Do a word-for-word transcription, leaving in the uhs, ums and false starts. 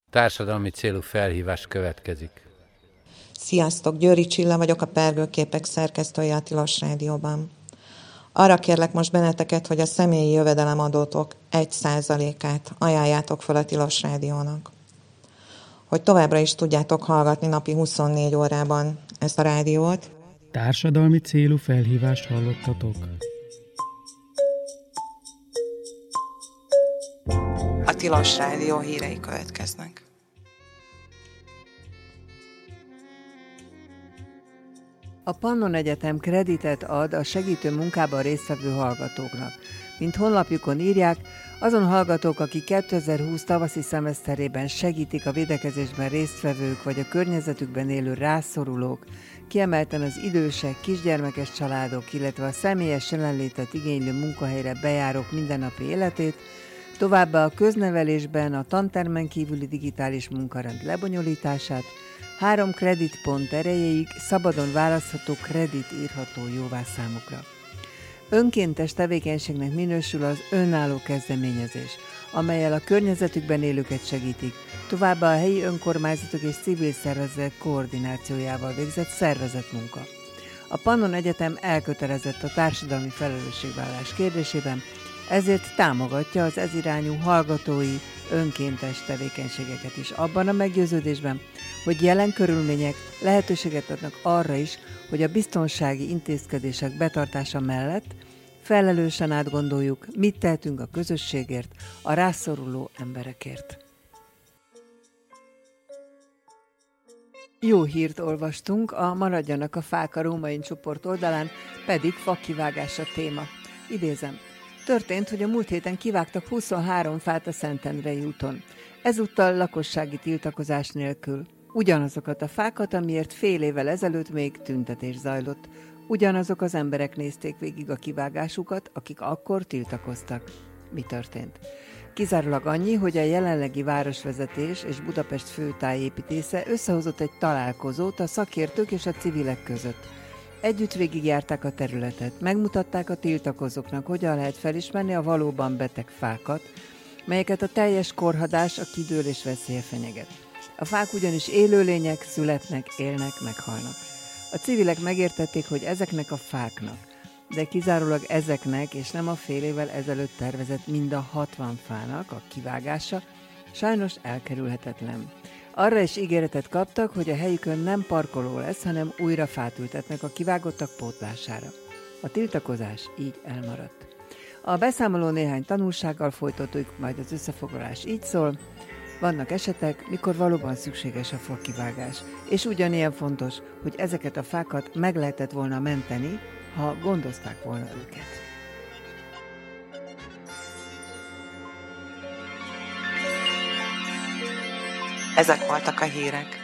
Társadalmi célú felhívás következik. Sziasztok, Győri Csilla vagyok, a Pergőképek szerkesztője a Tilos Rádióban. Arra kérlek most benneteket, hogy a személyi jövedelemadótok egy százalékát ajánljátok fel a Tilos Rádiónak. Hogy továbbra is tudjátok hallgatni napi huszonnégy órában ezt a rádiót. Társadalmi célú felhívást hallottatok. A Tilos Rádió hírei következnek. A Pannon Egyetem kreditet ad a segítő munkában résztvevő hallgatóknak. Mint honlapjukon írják, azon hallgatók, akik kétezer-húsz tavaszi szemeszterében segítik a védekezésben résztvevők vagy a környezetükben élő rászorulók, kiemelten az idősek, kisgyermekes családok, illetve a személyes jelenlétet igénylő munkahelyre bejárók mindennapi életét, továbbá a köznevelésben a tantermen kívüli digitális munkarend lebonyolítását, három kreditpont erejéig szabadon választható kredit írható jóvá számukra. Önkéntes tevékenységnek minősül az önálló kezdeményezés, amellyel a környezetükben élőket segítik, továbbá a helyi önkormányzatok és civil szervezetek koordinációjával végzett szervezett munka. A Pannon Egyetem elkötelezett a társadalmi felelősségvállalás kérdésében, ezért támogatja az ezirányú hallgatói önkéntes tevékenységeket is abban a meggyőződésben, hogy jelen körülmények lehetőséget adnak arra is, hogy a biztonsági intézkedések betartása mellett felelősen átgondoljuk, mit tehetünk a közösségért, a rászoruló emberekért. Jó hírt olvastunk, a Maradjanak a fák a Rómain csoport oldalán, pedig fakivágás a téma. Idézem. Történt, hogy a múlt héten kivágtak huszonhárom fát a Szentendrei úton. Ezúttal lakossági tiltakozás nélkül. Ugyanazokat a fákat, amiért fél évvel ezelőtt még tüntetés zajlott. Ugyanazok az emberek nézték végig a kivágásukat, akik akkor tiltakoztak. Mi történt? Kizárólag annyi, hogy a jelenlegi városvezetés és Budapest főtájépítésze összehozott egy találkozót a szakértők és a civilek között. Együtt végigjárták a területet, megmutatták a tiltakozóknak, hogyan lehet felismerni a valóban beteg fákat, melyeket a teljes korhadás, a kidőlés veszélye fenyeget. A fák ugyanis élőlények, születnek, élnek, meghalnak. A civilek megértették, hogy ezeknek a fáknak, de kizárólag ezeknek és nem a fél évvel ezelőtt tervezett mind a hatvan fának a kivágása sajnos elkerülhetetlen. Arra is ígéretet kaptak, hogy a helyükön nem parkoló lesz, hanem újra fát ültetnek a kivágottak pótlására. A tiltakozás így elmaradt. A beszámoló néhány tanulsággal folytatjuk, majd az összefoglalás így szól. Vannak esetek, mikor valóban szükséges a fakivágás, és ugyanilyen fontos, hogy ezeket a fákat meg lehetett volna menteni, ha gondozták volna őket. Ezek voltak a hírek.